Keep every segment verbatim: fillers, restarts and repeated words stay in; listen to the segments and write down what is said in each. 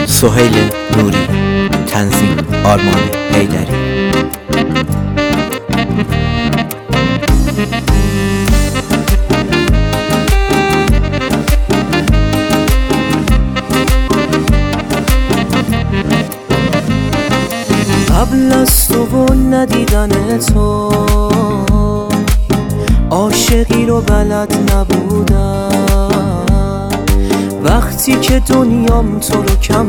سهیل نوری، تنظیم آرمان حیدری. قبل از تو و ندیدن تو عاشقی رو بلد نبودم، وقتی که دنیام تو رو کم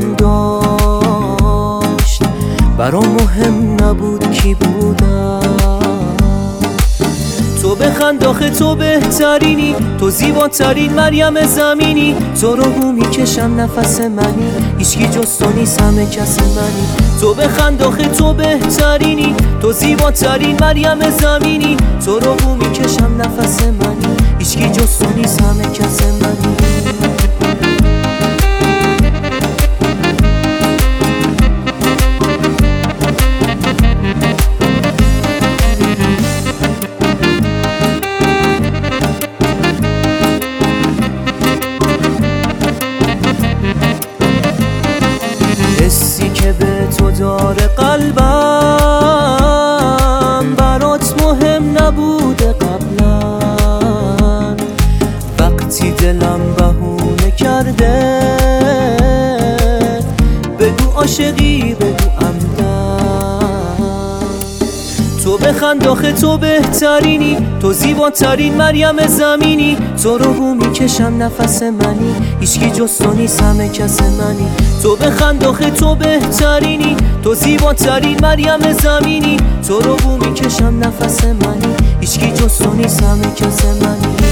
داشت برام مهم نبود کی بودم. تو بخند آخه تو بهترینی، تو زیباترین مریم زمینی، تو رو بو میکشم نفس منی، هیچکی جز تو نیست همه کس منی. تو بخند آخه تو بهترینی، تو زیباترین مریم زمینی، تو رو بو میکشم نفس منی، هیچکی جز تو نیست همه کس منی. حسی که به تو داره قلبم برات مهم نبوده قبلا، وقتی دلم بهونه کرده بگو عاشقی بگو عمدن. تو بخند آخه تو بهترینی، تو زیباترین مریم زمینی، تو رو بو میکشم نفس منی، هیچکی جز تو نیست همه کس منی. تو بخند آخه تو بهترینی، تو زیباترین مریم زمینی، تو رو بو میکشم نفس منی، هیچکی جز تو نیست همه کس منی.